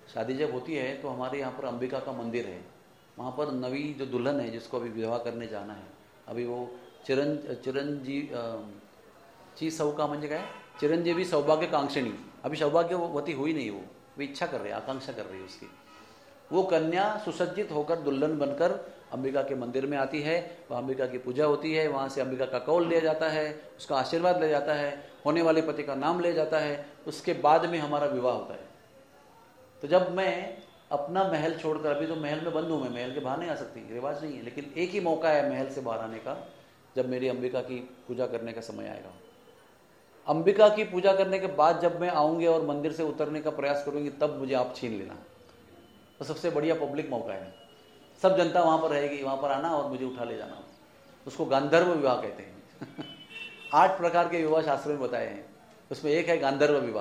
S1: शादी जब होती है तो हमारे यहाँ पर अंबिका का मंदिर है, वहाँ पर नवी जो दुल्हन है जिसको अभी विवाह करने जाना है, अभी वो चिरं चिरंजी ची सौ का म्हणजे काय चिरंजीवी सौभाग्य कांक्षिणी, अभी सौभाग्यवती हुई नहीं, वो वो इच्छा कर रही है, आकांक्षा कर रही है उसकी। वो कन्या सुसज्जित होकर दुल्हन बनकर अंबिका के मंदिर में आती है, वहाँ अंबिका की पूजा होती है, वहाँ से अंबिका का कौल लिया जाता है, उसका आशीर्वाद लिया जाता है, होने वाले पति का नाम लिया जाता है, उसके बाद में हमारा विवाह होता है। तो जब मैं अपना महल छोड़कर, अभी तो महल में बंद हूँ, मैं महल के बाहर नहीं आ सकती, रिवाज नहीं है, लेकिन एक ही मौका है महल से बाहर आने का, जब मेरी अंबिका की पूजा करने का समय आएगा। अंबिका की पूजा करने के बाद जब मैं आऊँगी और मंदिर से उतरने का प्रयास करूँगी, तब मुझे आप छीन लेना। तो सबसे बढ़िया पब्लिक मौका है, सब जनता वहाँ पर रहेगी, वहाँ पर आना और मुझे उठा ले जाना। उसको गांधर्व विवाह कहते हैं। आठ प्रकार के विवाह शास्त्र में बताए हैं, उसमें एक है गांधर्व विवाह।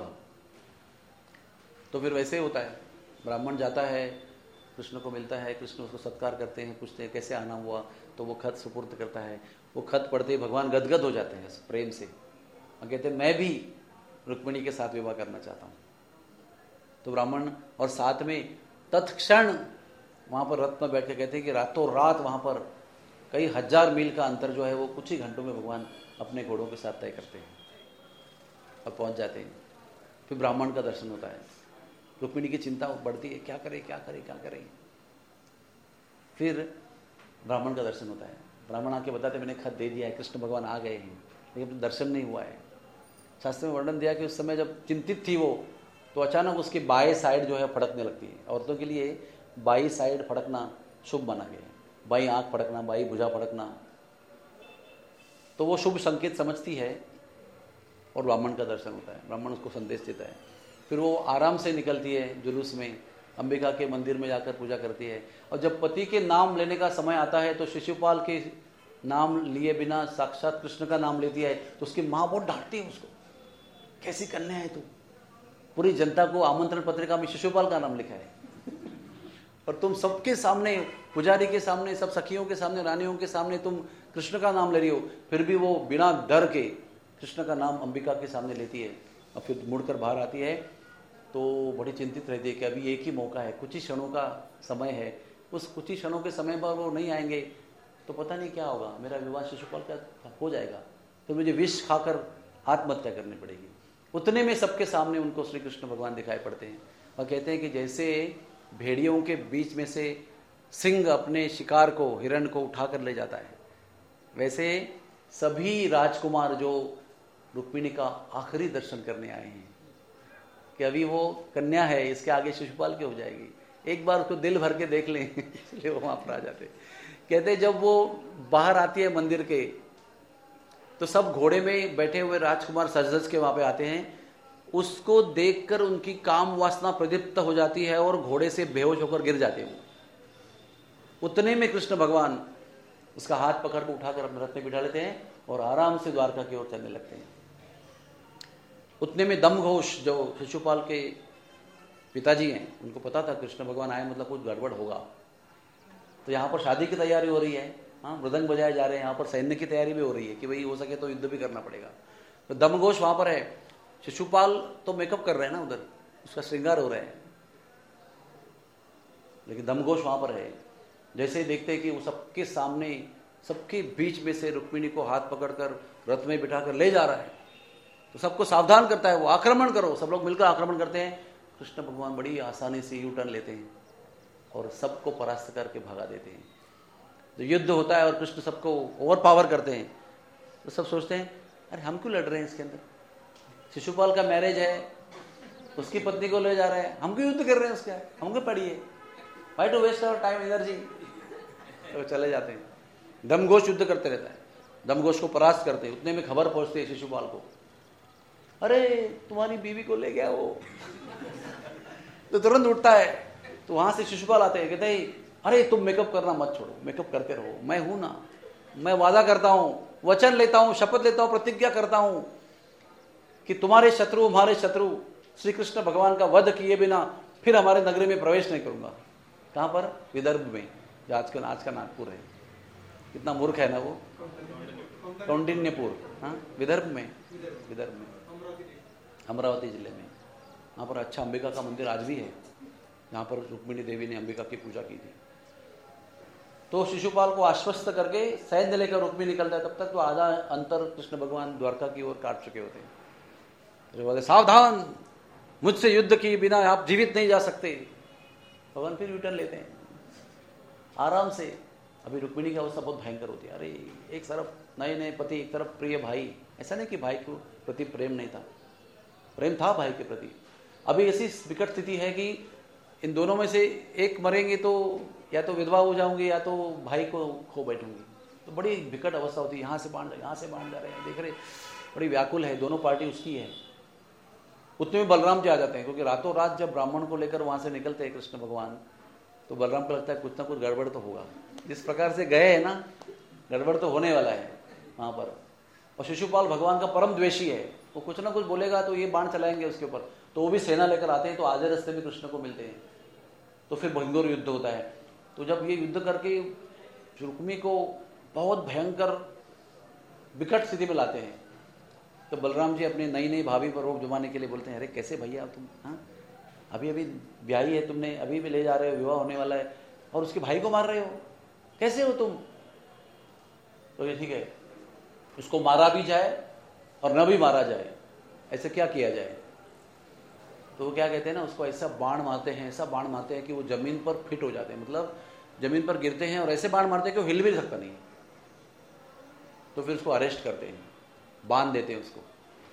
S1: तो फिर वैसे ही होता है, ब्राह्मण जाता है, कृष्ण को मिलता है, कृष्ण उसको सत्कार करते हैं, पूछते हैं कैसे आना हुआ, तो वो खत सुपुर्द करता है। वो खत पढ़ते ही भगवान गदगद हो जाते हैं प्रेम से, और कहते हैं मैं भी रुक्मिणी के साथ विवाह करना चाहता हूँ। तो ब्राह्मण और साथ में तत्क्षण वहाँ पर रथ में बैठ के कहते हैं कि रातों रात वहाँ पर कई हजार मील का अंतर जो है वो कुछ ही घंटों में भगवान अपने घोड़ों के साथ तय करते हैं और पहुँच जाते हैं। फिर ब्राह्मण का दर्शन होता है, रुक्मिणी की चिंता बढ़ती है, क्या करे क्या करे क्या करे। फिर ब्राह्मण का दर्शन होता है, ब्राह्मण आके बताते मैंने खत दे दिया है, कृष्ण भगवान आ गए हैं, लेकिन दर्शन नहीं हुआ है। शास्त्र में वर्णन दिया कि उस समय जब चिंतित थी वो, तो अचानक उसकी बाएं साइड जो है फड़कने लगती है। औरतों के लिए बाई साइड फड़कना शुभ माना गया है, बाई आंख फड़कना, बाई भुजा फड़कना, तो वो शुभ संकेत समझती है और ब्राह्मण का दर्शन होता है, ब्राह्मण उसको संदेश देता है। फिर वो आराम से निकलती है जुलूस में, अंबिका के मंदिर में जाकर पूजा करती है। और जब पति के नाम लेने का समय आता है तो शिशुपाल के नाम लिए बिना साक्षात कृष्ण का नाम लेती है, तो उसकी माँ बहुत डांटती है उसको, कैसी कन्या है तू, पूरी जनता को आमंत्रण पत्रिका में शिशुपाल का नाम लिखा है और तुम सबके सामने, पुजारी के सामने, सब सखियों के सामने, रानियों के सामने तुम कृष्ण का नाम ले रही हो। फिर भी वो बिना डर के कृष्ण का नाम अंबिका के सामने लेती है और फिर मुड़कर बाहर आती है। तो बड़ी चिंतित रहती है कि अभी एक ही मौका है, कुछ ही क्षणों का समय है, उस कुछ ही क्षणों के समय पर वो नहीं आएंगे तो पता नहीं क्या होगा, मेरा विवाह शिशुपाल का हो जाएगा, तो मुझे विष खाकर आत्महत्या करनी पड़ेगी। उतने में सबके सामने उनको श्री कृष्ण भगवान दिखाई पड़ते हैं और कहते हैं कि जैसे भेड़ियों के बीच में से सिंह अपने शिकार को, हिरण को उठाकर ले जाता है, वैसे सभी राजकुमार जो रुक्मिणी का आखिरी दर्शन करने आए हैं कि अभी वो कन्या है, इसके आगे शिशुपाल की हो जाएगी, एक बार उसको दिल भर के देख लें इसलिए वो वहाँ पर आ जाते। कहते जब वो बाहर आती है मंदिर के, तो सब घोड़े में बैठे हुए राजकुमार सज सज के वहाँ पे आते हैं, उसको देखकर उनकी काम वासना प्रदीप्त हो जाती है और घोड़े से बेहोश होकर गिर जाते हैं। उतने में कृष्ण भगवान उसका हाथ पकड़ कर उठाकर अपने रथ में बिठा लेते हैं और आराम से द्वारका की ओर चलने लगते हैं। उतने में दमघोष जो शिशुपाल के पिताजी हैं, उनको पता था कृष्ण भगवान आए मतलब कुछ गड़बड़ होगा, तो यहाँ पर शादी की तैयारी हो रही है, हाँ मृदंग बजाए जा रहे हैं, यहाँ पर सैन्य की तैयारी भी हो रही है कि भाई हो सके तो युद्ध भी करना पड़ेगा। तो दमघोष वहाँ पर है, शिशुपाल तो मेकअप कर रहे हैं ना, उधर उसका श्रृंगार हो रहा है, लेकिन दमघोष वहाँ पर है। जैसे ही देखते हैं कि वो सबके सामने, सबके बीच में से रुक्मिणी को हाथ पकड़कर रथ में बिठाकर ले जा रहा है, तो सबको सावधान करता है, वो आक्रमण करो, सब लोग मिलकर आक्रमण करते हैं। कृष्ण भगवान बड़ी आसानी से यू टर्न लेते हैं और सबको परास्त करके भगा देते हैं। तो युद्ध होता है और कृष्ण सबको ओवर पावर करते हैं। तो सब सोचते हैं अरे हम क्यों लड़ रहे हैं इसके अंदर, शिशुपाल का मैरिज है, उसकी पत्नी को ले जा रहे हैं, हम क्यों युद्ध कर रहे हैं उसका, हमको पढ़िए, why to waste our time energy. तो चले जाते हैं, दमघोष युद्ध करते रहता है, दमघोष को परास्त करते हैं। उतने में खबर पहुंचती है शिशुपाल को, अरे तुम्हारी बीवी को ले गया वो। तो तुरंत उठता है, तो वहां से शिशुपाल आते हैं, कहते हैं अरे तुम मेकअप करना मत छोड़ो, मेकअप करते रहो, मैं हूं ना, मैं वादा करता हूं, वचन लेता हूं, शपथ लेता हूं, प्रतिज्ञा करता हूं कि तुम्हारे शत्रु, हमारे शत्रु श्री कृष्ण भगवान का वध किए बिना फिर हमारे नगरी में प्रवेश नहीं करूंगा। कहां पर? विदर्भ में, जो आजकल आज का नागपुर है। कितना मूर्ख है ना वो, कौंडिन्यपुर, हाँ विदर्भ में, विदर्भ में, अमरावती जिले में। वहाँ पर अच्छा अंबिका का मंदिर आज भी है, जहाँ पर रुक्मिणी देवी ने अंबिका की पूजा की थी। तो शिशुपाल को आश्वस्त करके सैन्य लेकर रुक्मी निकलता है, तब तक तो आधा अंतर कृष्ण भगवान द्वारका की ओर काट चुके होते हैं। तो बोलते सावधान, मुझसे युद्ध के बिना आप जीवित नहीं जा सकते। भगवान फिर रिटर्न लेते हैं आराम से। अभी रुक्मिणी की अवस्था बहुत भयंकर होती है। अरे एक तरफ नए नए पति, एक तरफ प्रिय भाई। ऐसा नहीं कि भाई को प्रति प्रेम नहीं था, प्रेम था भाई के प्रति। अभी ऐसी विकट स्थिति है कि इन दोनों में से एक मरेंगे तो या तो विधवा हो जाऊंगी या तो भाई को खो बैठूंगी। तो बड़ी विकट अवस्था होती है। यहाँ से बाण यहाँ से बाण जा रहे हैं, देख रहे बड़ी व्याकुल है, दोनों पार्टी उसकी है। उतने में बलराम जी आ जाते हैं, क्योंकि रातों रात जब ब्राह्मण को लेकर वहां से निकलते हैं कृष्ण भगवान, तो बलराम को लगता है कुछ ना कुछ गड़बड़ तो होगा। जिस प्रकार से गए हैं ना, गड़बड़ तो होने वाला है वहां पर। और शिशुपाल भगवान का परम द्वेषी है, वो कुछ ना कुछ बोलेगा तो ये बाण चलाएंगे उसके ऊपर। तो वो भी सेना लेकर आते हैं, तो आधे रास्ते में कृष्ण को मिलते हैं। तो फिर भयंकर युद्ध होता है। तो जब ये युद्ध करके रुक्मी को बहुत भयंकर विकट स्थिति में लाते हैं, तो बलराम जी अपनी नई नई भाभी पर रोक जमाने के लिए बोलते हैं, अरे कैसे भैया तुम, हाँ अभी अभी ब्याही है तुमने, अभी भी ले जा रहे हो, विवाह होने वाला है, और उसके भाई को मार रहे हो, कैसे हो तुम? तो ये ठीक है, उसको मारा भी जाए और न भी मारा जाए, ऐसे क्या किया जाए? तो वो क्या कहते हैं ना, उसको ऐसा बाण मारते हैं, ऐसा बाण मारते हैं कि वो जमीन पर फिट हो जाते हैं, मतलब जमीन पर गिरते हैं और ऐसे बाण मारते हैं कि वो हिल भी सकता नहीं। तो फिर उसको अरेस्ट करते हैं, बांध देते हैं उसको,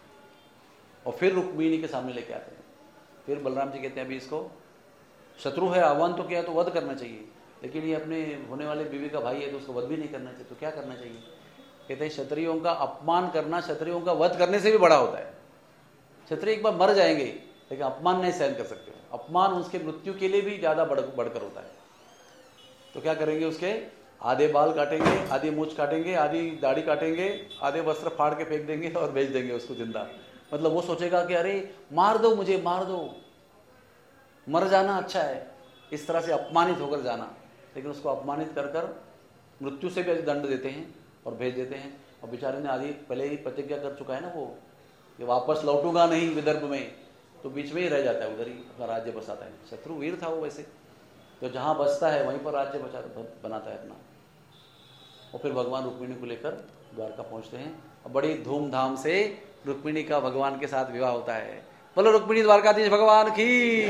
S1: और फिर रुक्मिणी के सामने लेके आते हैं। फिर बलराम जी कहते हैं अभी इसको, शत्रु है, आह्वान तो किया तो वध करना चाहिए, लेकिन ये अपने होने वाले बीवी का भाई है तो उसको वध भी नहीं करना चाहिए, तो क्या करना चाहिए? कहते हैं क्षत्रियों का अपमान करना क्षत्रियों का वध करने से भी बड़ा होता है। क्षत्रिय एक बार मर जाएंगे लेकिन अपमान नहीं सहन कर सकते, अपमान उसके मृत्यु के लिए भी ज्यादा बढ़ बढ़कर होता है। तो क्या करेंगे, उसके आधे बाल काटेंगे, आधी मूछ काटेंगे, आधी दाढ़ी काटेंगे, आधे वस्त्र फाड़ के फेंक देंगे और बेच देंगे उसको जिंदा। मतलब वो सोचेगा कि अरे मार दो मुझे, मार दो, मर जाना अच्छा है, इस तरह से अपमानित होकर जाना। लेकिन उसको अपमानित कर कर मृत्यु से भी अधिक दंड देते हैं और भेज देते हैं। और बेचारे ने आदि पहले ही प्रतिज्ञा कर चुका है ना वो, कि वापस लौटूंगा नहीं विदर्भ में, तो बीच में ही रह जाता है, उधर ही अपना राज्य बसाता है। शत्रु वीर था वो वैसे, तो जहां बसता है वहीं पर राज्य बचा बनाता है अपना। और फिर भगवान रुक्मिणी को लेकर द्वारका पहुंचते हैं और बड़ी धूमधाम से रुक्मिणी का भगवान के साथ विवाह होता है। बोलो रुक्मिणी द्वारकाधीश भगवान की।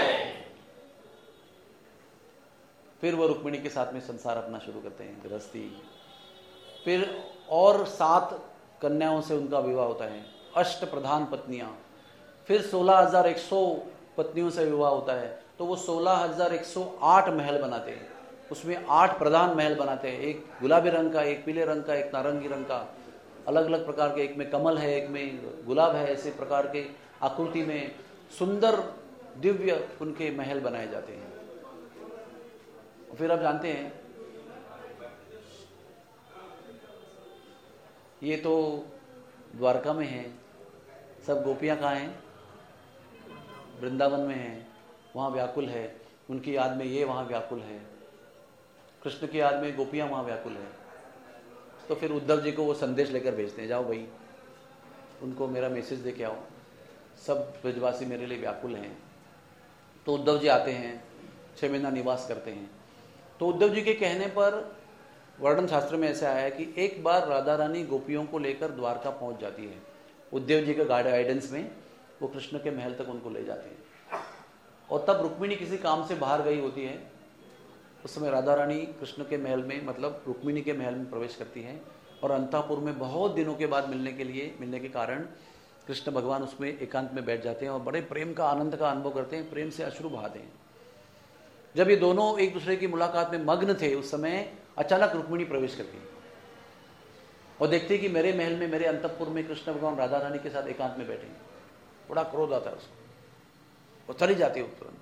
S1: फिर वो रुक्मिणी के साथ में संसार अपना शुरू करते हैं, गृहस्थी। फिर और सात कन्याओं से उनका विवाह होता है, अष्ट प्रधान पत्नियां। फिर सोलह हजार एक सौ पत्नियों से विवाह होता है, तो वो सोलह हजार एक सौ आठ महल बनाते हैं। उसमें आठ प्रधान महल बनाते हैं, एक गुलाबी रंग का, एक पीले रंग का, एक नारंगी रंग का, अलग अलग प्रकार के, एक में कमल है, एक में गुलाब है, ऐसे प्रकार के आकृति में सुंदर दिव्य उनके महल बनाए जाते हैं। फिर आप जानते हैं ये तो द्वारका में है, सब गोपियां कहाँ हैं? वृंदावन में हैं, वहाँ व्याकुल है, उनकी याद में ये वहाँ व्याकुल है, कृष्ण की याद में गोपियां वहाँ व्याकुल है। तो फिर उद्धव जी को वो संदेश लेकर भेजते हैं, जाओ भाई उनको मेरा मैसेज दे के आओ, सब ब्रजवासी मेरे लिए व्याकुल हैं। तो उद्धव जी आते हैं, छः महीना निवास करते हैं। तो उद्धव जी के कहने पर वर्णन शास्त्र में ऐसा आया है कि एक बार राधा रानी गोपियों को लेकर द्वारका पहुंच जाती है, उद्धव जी के गाइडेंस में वो कृष्ण के महल तक उनको ले जाते हैं। और तब रुक्मिणी किसी काम से बाहर गई होती है, उस समय राधा रानी कृष्ण के महल में, मतलब रुक्मिणी के महल में प्रवेश करती है। और अंतापुर में बहुत दिनों के बाद मिलने के लिए मिलने के कारण कृष्ण भगवान उसमें एकांत में बैठ जाते हैं और बड़े प्रेम का आनंद का अनुभव करते हैं, प्रेम से अश्रु बहाते हैं। जब ये दोनों एक दूसरे की मुलाकात में मग्न थे, उस समय अचानक रुक्मिणी प्रवेश करती है और देखती है कि मेरे महल में, मेरे अंतपुर में कृष्ण भगवान राधा रानी के साथ एकांत में बैठे हैं। बड़ा क्रोध आता है उसको, वो चली जाती है तुरंत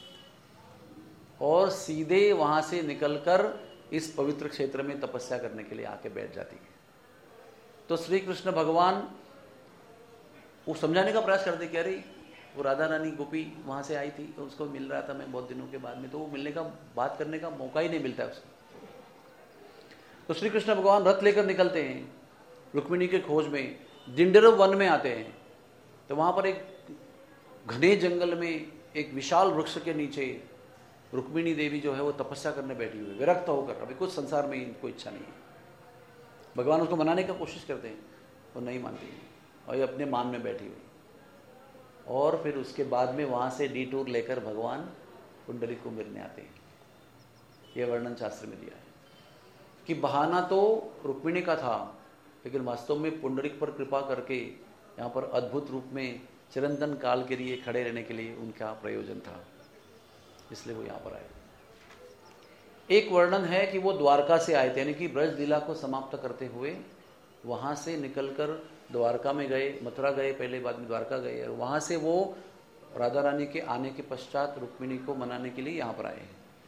S1: और सीधे वहां से निकलकर इस पवित्र क्षेत्र में तपस्या करने के लिए आके बैठ जाती है। तो श्री कृष्ण भगवान वो समझाने का प्रयास करते कि अरे वो राधा रानी गोपी वहां से आई थी, तो उसको मिल रहा था मैं बहुत दिनों के बाद में, तो वो मिलने का, बात करने का मौका ही नहीं मिलता है उसको। तो श्री कृष्ण भगवान रथ लेकर निकलते हैं रुक्मिणी के खोज में, दिंडरव वन में आते हैं। तो वहां पर एक घने जंगल में एक विशाल वृक्ष के नीचे रुक्मिणी देवी जो है वो तपस्या करने बैठी हुई, विरक्त होकर, अभी कुछ संसार में इनको इच्छा नहीं है। भगवान उसको मनाने का कोशिश करते हैं, वो नहीं मानती और ये अपने मान में बैठी हुई। और फिर उसके बाद में वहाँ से डी टूर लेकर भगवान पुंडरीक को मिलने आते हैं। ये वर्णन शास्त्र में दिया है कि बहाना तो रुक्मिणी का था, लेकिन वास्तव में पुंडरीक पर कृपा करके यहाँ पर अद्भुत रूप में चिरंतन काल के लिए खड़े रहने के लिए उनका प्रयोजन था, इसलिए वो यहाँ पर आए। एक वर्णन है कि वो द्वारका से आए थे, यानी कि ब्रज लीला को समाप्त करते हुए वहाँ से निकलकर द्वारका में गए, मथुरा गए पहले, बाद में द्वारका गए, और वहाँ से वो राधा रानी के आने के पश्चात रुक्मिणी को मनाने के लिए यहाँ पर आए हैं।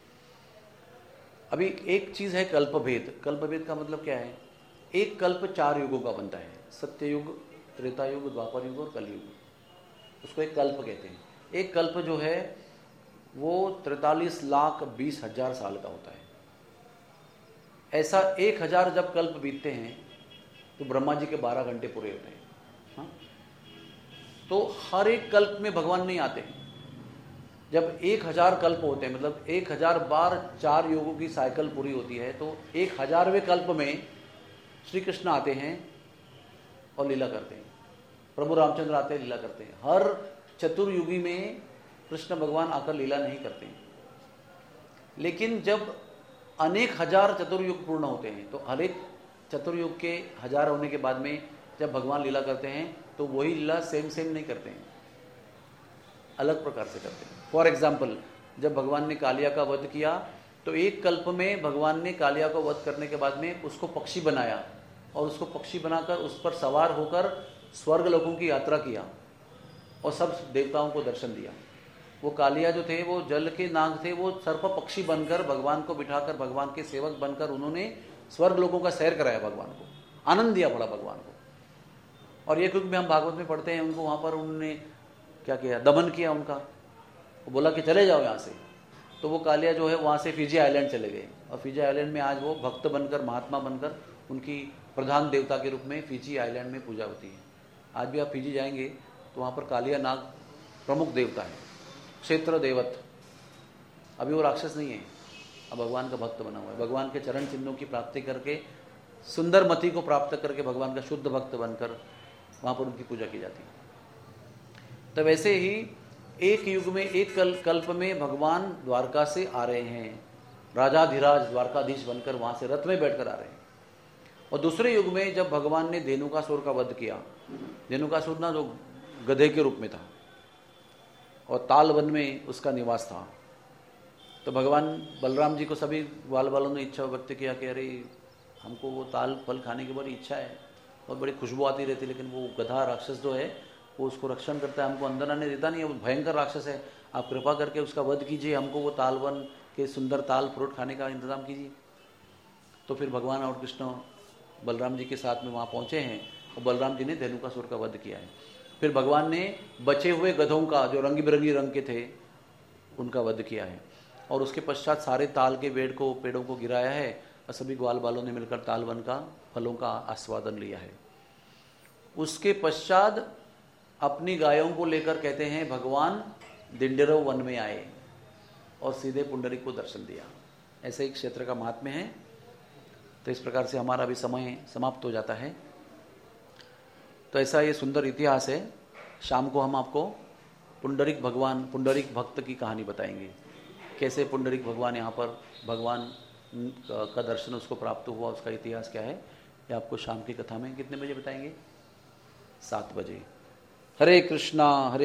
S1: अभी एक चीज़ है कल्पभेद। कल्पभेद का मतलब क्या है? एक कल्प चार युगों का बनता है, सत्ययुग, त्रेता युग, द्वापर युग और कलयुग, उसको एक कल्प कहते हैं। एक कल्प जो है वो तैतालीस लाख बीस हजार साल का होता है। ऐसा एक हजार जब कल्प बीतते हैं तो ब्रह्मा जी के बारह घंटे पूरे होते हैं। हाँ? तो हर एक कल्प में भगवान नहीं आते। जब एक हजार कल्प होते हैं, मतलब एक हजार बार चार योगों की साइकिल पूरी होती है, तो एक हजारवें कल्प में श्री कृष्ण आते हैं और लीला करते हैं। प्रभु रामचंद्र आते हैं, लीला करते हैं। हर चतुर्युगी में कृष्ण भगवान आकर लीला नहीं करते हैं। लेकिन जब अनेक हजार चतुर्युग पूर्ण होते हैं, तो हर एक चतुर्युग के हजार होने के बाद में जब भगवान लीला करते हैं तो वही लीला सेम सेम नहीं करते हैं, अलग प्रकार से करते हैं। फॉर एग्जाम्पल, जब भगवान ने कालिया का वध किया तो एक कल्प में भगवान ने कालिया को वध करने के बाद में उसको पक्षी बनाया और उसको पक्षी बनाकर उस पर सवार होकर स्वर्ग लोकों की यात्रा किया और सब देवताओं को दर्शन दिया। वो कालिया जो थे वो जल के नाग थे, वो सर्प पक्षी बनकर भगवान को बिठाकर भगवान के सेवक बनकर उन्होंने स्वर्ग लोकों का सैर कराया, भगवान को आनंद दिया पड़ा भगवान को। और ये क्योंकि हम भागवत में पढ़ते हैं, उनको वहाँ पर उन्होंने क्या किया, दमन किया उनका। वो बोला कि चले जाओ यहाँ से, तो वो कालिया जो है वहाँ से फिजी आइलैंड चले गए और फिजी आइलैंड में आज वो भक्त बनकर, महात्मा बनकर, उनकी प्रधान देवता के रूप में फिजी आइलैंड में पूजा होती है। आज भी आप फिजी जाएंगे तो वहाँ पर कालिया नाग प्रमुख देवता है, क्षेत्र देवत। अभी वो राक्षस नहीं है, अब भगवान का भक्त बना हुआ है। भगवान के चरण चिन्हों की प्राप्ति करके, सुंदर मति को प्राप्त करके भगवान का शुद्ध भक्त बनकर वहाँ पर उनकी पूजा की जाती है। तो वैसे ही एक युग में, एक कल कल्प में भगवान द्वारका से आ रहे हैं, राजाधिराज द्वारकाधीश बनकर वहाँ से रथ में बैठकर आ रहे हैं। और दूसरे युग में जब भगवान ने धेनुकासुर का वध किया, धेनुकासुर ना जो गधे के रूप में था और ताल वन में उसका निवास था, तो भगवान बलराम जी को सभी ग्वाल वालों ने इच्छा व्यक्त किया कि अरे हमको वो ताल फल खाने की बड़ी इच्छा है, बहुत बड़ी खुशबू आती रहती, लेकिन वो गधा राक्षस जो है वो उसको रक्षण करता है, हमको अंदर आने देता नहीं है, वो भयंकर राक्षस है, आप कृपा करके उसका वध कीजिए, हमको वो ताल वन के सुंदर ताल फ्रूट खाने का इंतजाम कीजिए। तो फिर भगवान और कृष्ण बलराम जी के साथ में वहाँ पहुँचे हैं और बलराम जी ने धेनुकासुर का वध किया है। फिर भगवान ने बचे हुए गधों का, जो रंग बिरंगी रंग के थे, उनका वध किया है और उसके पश्चात सारे ताल के पेड़ को पेड़ों को गिराया है और सभी ग्वाल बालों ने मिलकर ताल वन का फलों का आस्वादन लिया है। उसके पश्चात अपनी गायों को लेकर कहते हैं भगवान दिंडरव वन में आए और सीधे पुंडरीक को दर्शन दिया। ऐसे ही क्षेत्र का महात्म्य है। तो इस प्रकार से हमारा भी समय समाप्त हो जाता है। तो ऐसा ये सुंदर इतिहास है। शाम को हम आपको पुंडरीक भगवान, पुंडरीक भक्त की कहानी बताएंगे, कैसे पुंडरीक भगवान यहाँ पर भगवान का दर्शन उसको प्राप्त हुआ, उसका इतिहास क्या है, ये आपको शाम की कथा में कितने बजे बताएंगे? सात बजे। हरे कृष्णा हरे